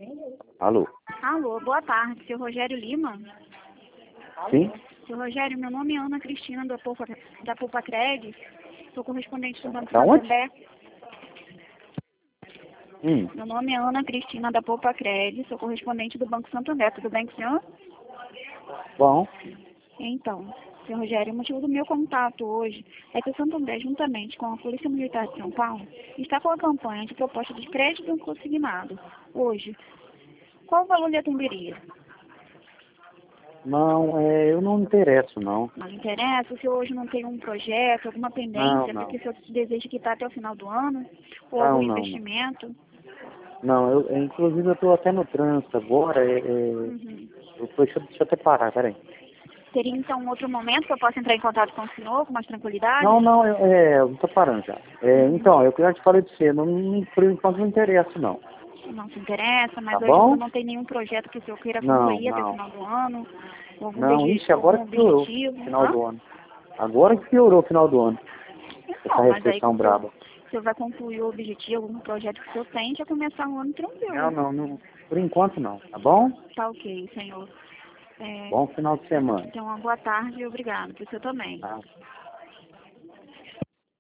Alô? Alô, boa tarde, seu Rogério Lima. Sim? Seu Rogério, meu nome é Ana Cristina da Poupa Credit, sou correspondente do Banco Da onde? Santander. Hum. Meu nome é Ana Cristina da Poupa Credit, sou correspondente do Banco Santander, tudo bem com o senhor? Bom. Então, seu Rogério, o motivo do meu contato hoje é que o Santander, juntamente com a Polícia Militar de São Paulo, está com a campanha de proposta de crédito consignado. Hoje, qual o valor lhe atenderia? Não, eu não me interesso, não. Não lhe interessa? Se hoje não tem um projeto, alguma Não, pendência, porque não. o senhor deseja quitar até o final do ano, ou algum Não, não, não. investimento? Não, inclusive eu estou até no trânsito agora. Uhum. Deixa eu até parar, peraí. Teria então um outro momento que eu possa entrar em contato com o senhor com mais tranquilidade? Não, não, eu tô parando já. Então, eu já te falei de você, por enquanto não interessa, não. Não se interessa, Tá mas hoje o senhor bom? não tem nenhum projeto que o senhor queira Não, concluir até o não. final do ano, ou Não, ixi, agora algum que piorou, objetivo? final Hã? do ano. Agora que piorou o final do ano. Essa Não, mas aí restrição braba. o senhor vai concluir o objetivo, algum projeto que o senhor tem, já começar o ano Não, tranquilo. não, não. Por enquanto não, tá bom? Tá ok, senhor. Bom final de semana. Então, uma boa tarde e obrigado. Para o senhor também. Tá?